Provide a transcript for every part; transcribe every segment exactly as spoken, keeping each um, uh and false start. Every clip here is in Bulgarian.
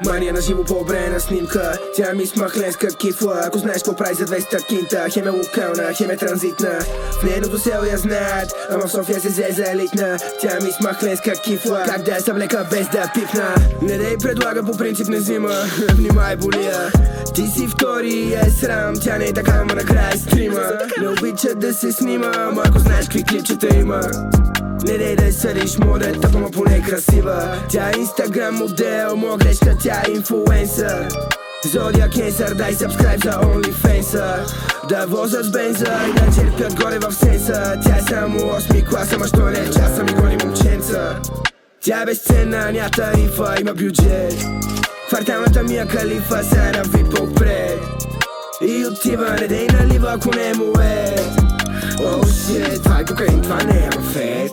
Мания на живо по-обрена снимка. Тя ми смахленска кифла. Ако знаеш какво прави за двеста кинта. Хем е локална, хем е транзитна. В нейното село я знаят, ама в София се взе за елитна. Тя ми смахленска кифла. Как да я съблека без да пипна. Не дей предлага, по принцип не взима. Внимай, болия. Ти си втори и е срам. Тя не е така, ама накрая стрима. Не обича да се снима, ама ако знаеш какви клипчета има. Не дей да я съдиш, мода е тъпа, ма поне красива. Тя е инстаграм модел, моя грешка, тя е инфлуенсър. Зодия кенсър, дай сабскрайб за OnlyFans. Да возят с бенза и да черпят горе в сенса. Тя е само осми клас, ама що не е часа ми гони момченца. Тя е безценна, ня тарифа, има бюджет. Кварталната ми е калифа, сега випа отпред. И отива, не дей налива, ако не му е. Оу шит, това е кокаин, това не е мафет.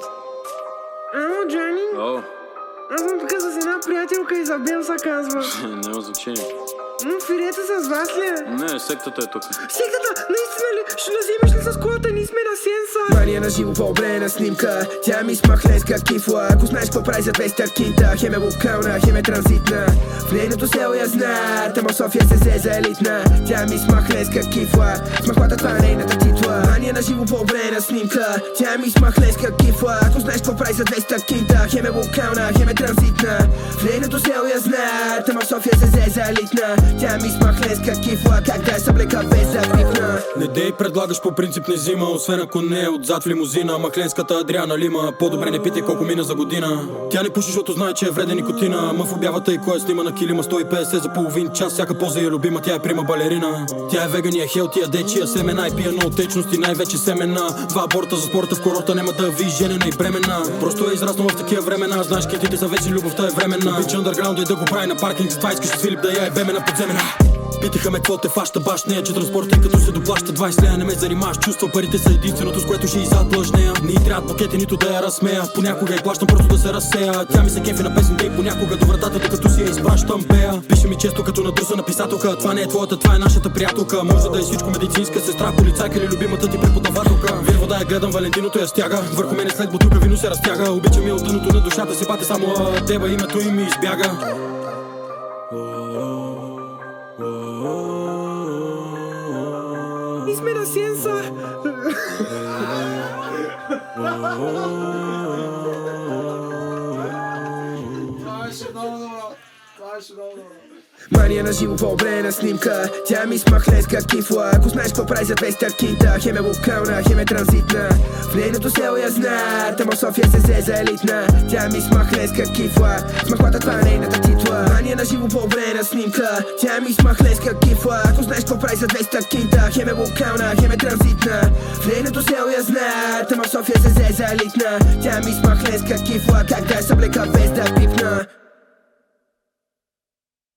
Ало, Джани? Ало. Аз съм тук с една приятелка, Изабел се казва. Няма значение. М, фирета с вас ли е? Не, сектата е тук. Сектата? Наистина ли? Ще наземеш ли с колата? Ние сме на сенса. Мания на живо по-обрена снимка. Тя ми смахленска кифла. Ако знаеш какво прави за двеста кинта. Хем е локална, хем е транзитна. В нейното село я знаят, ама в София се взе за елитна. Тя ми смахленска кифла. Смахлата, това е нейната титла. Мания на живо по-обрена снимка. Тя ми смахленска кифла. Ако знаеш какво прави за двеста кинта. Хем е локална, хем е транзитна. В нейното село я знаят, ама в София се взе за елитна. Тя ми смахленска кифла. Как да я съблека без да пипна. Не дей предлагаш, по принцип не взима. Освен ако не е отзад в лимузина. Махленската Адриана Лима. По-добре не питай колко мина за година. Тя не пуши, защото знае, че е вреден никотина. Ама в обявата и кой е снима на килима сто и петдесет за половин час. Всяка поза е любима, тя е прима балерина. Тя е веган и е хелти, яде чия семена. И пия на отечности, най-вече семена. Два аборта за спорта в корота, няма да ви женена и бремена. Просто е израснала в такива времена. Знаеш, китите са вече, любовта е временна. Бича underground и да го прави на паркинг. Затова искаш с Филип да я е бемена подземена. Питаха ме какво те фаща, баш нея, че транспорта, като се доплаща двайсет лея. Не ме занимаваш, чувства, парите са единственото, с което ще изадлъжнея. Не й трябват букети, нито да я разсмея. Понякога и плащам просто да се разсея. Тя ми се кефи на песните и понякога до вратата, докато си я изпращам пея. Пише ми често като надрусана писателка. Това не е твоята, това е нашата приятелка. Може да е всичко медицинска сестра, полицайка или любимата ти преподавателка. Вир вода я гледам, Валентиното я стяга. Върху мене след бутилка вино се разтяга. Обичам я от дъното на душата си, пате само теба, името им ми избяга. Ние сме на сенса. Това беше много добро. Това беше много добро. Мания на живо по-обрена снимка. Тя ми смахленска кифла. Ако знаеш какво прави за двеста кинта. Хем е локална, хем е транзитна. В нейното село я знаят, ама в София се взе за елитна. Тя ми смахленска кифла. Смахлата, това е нейната титла. Мания на живо по-обрена снимка. Тя ми смахленска кифла. Ако знаеш какво прави за двеста кинта. Хем е локална, хем е транзитна. В нейното село я знаят, ама в София се взе за елитна. Тя ми смахленска кифла. Как да я съблека без да пипна.